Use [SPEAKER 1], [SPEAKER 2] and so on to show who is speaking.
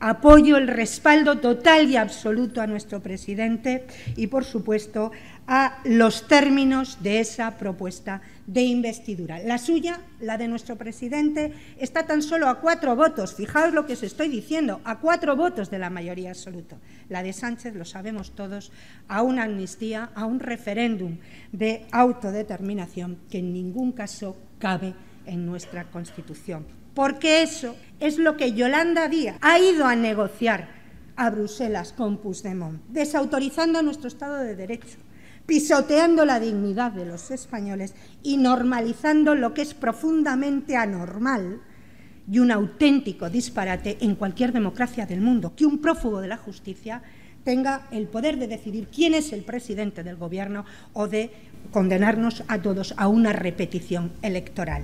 [SPEAKER 1] Apoyo el respaldo total y absoluto a nuestro presidente y, por supuesto, a los términos de esa propuesta de investidura. La suya, la de nuestro presidente, está tan solo a 4 votos. Fijaos lo que os estoy diciendo, a 4 votos de la mayoría absoluta. La de Sánchez, lo sabemos todos, a una amnistía, a un referéndum de autodeterminación que en ningún caso cabe en nuestra Constitución. Porque eso es lo que Yolanda Díaz ha ido a negociar a Bruselas con Puigdemont, desautorizando nuestro Estado de Derecho, pisoteando la dignidad de los españoles y normalizando lo que es profundamente anormal y un auténtico disparate en cualquier democracia del mundo, que un prófugo de la justicia tenga el poder de decidir quién es el presidente del Gobierno o de condenarnos a todos a una repetición electoral.